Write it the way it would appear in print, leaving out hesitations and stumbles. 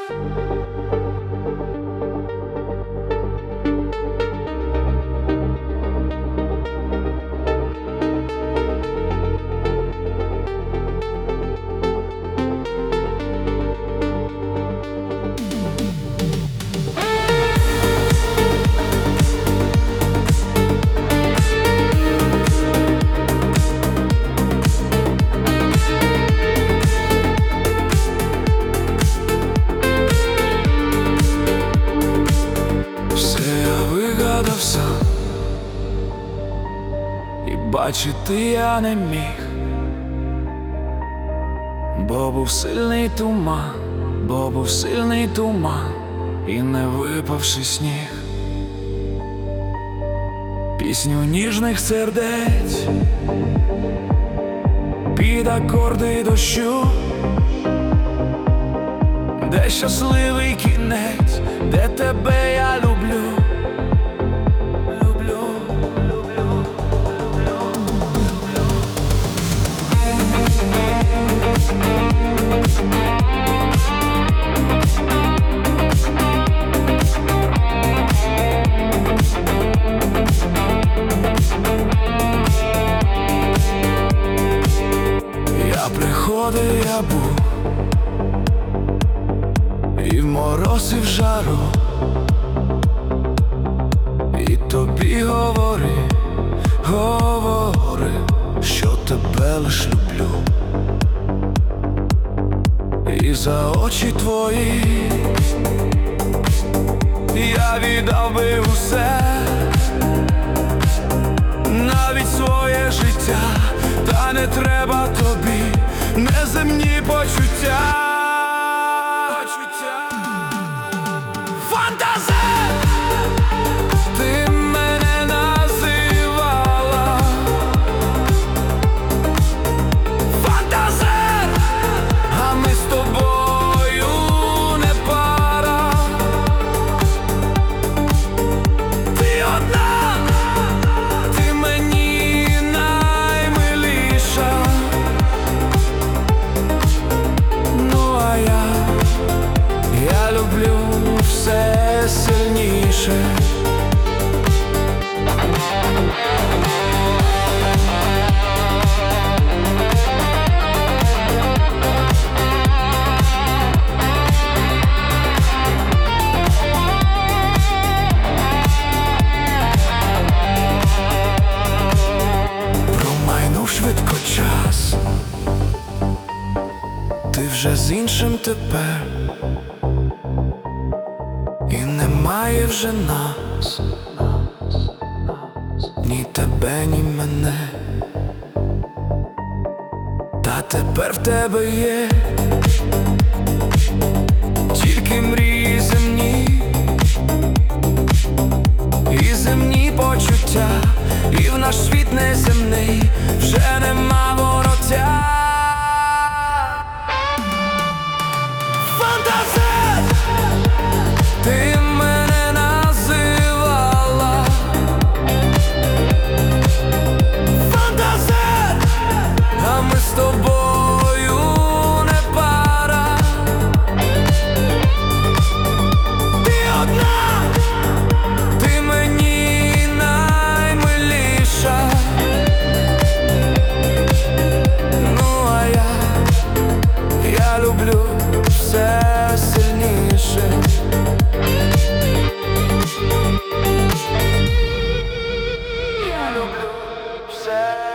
Бачити я не міг, бо був сильний туман, і не випавши сніг. Пісню ніжних сердець під акорди дощу, де щасливий кінець, де тебе я люблю. Приходив я був і в мороз, і в жару, і тобі говори, що тебе лиш люблю. І за очі твої я віддав би усе, навіть своє життя, та не треба тобі неземні почуття. Фантазер, ти мене називала. Фантазер, а ми з тобою не пара. Ти одна, ти мені наймиліша. Я люблю все сильніше. Промайнув швидко час, ти вже з іншим тепер, і немає вже нас, ні тебе, ні мене. Та тепер в тебе є тільки мрії земні, і земні почуття, і в наш світ неземний вже нема вороття. Фантазер, ти мене називала. Фантазер, а ми з тобою не пара. Ти одна, ти мені наймиліша. Ну а я люблю все сильніше. Я люблю все.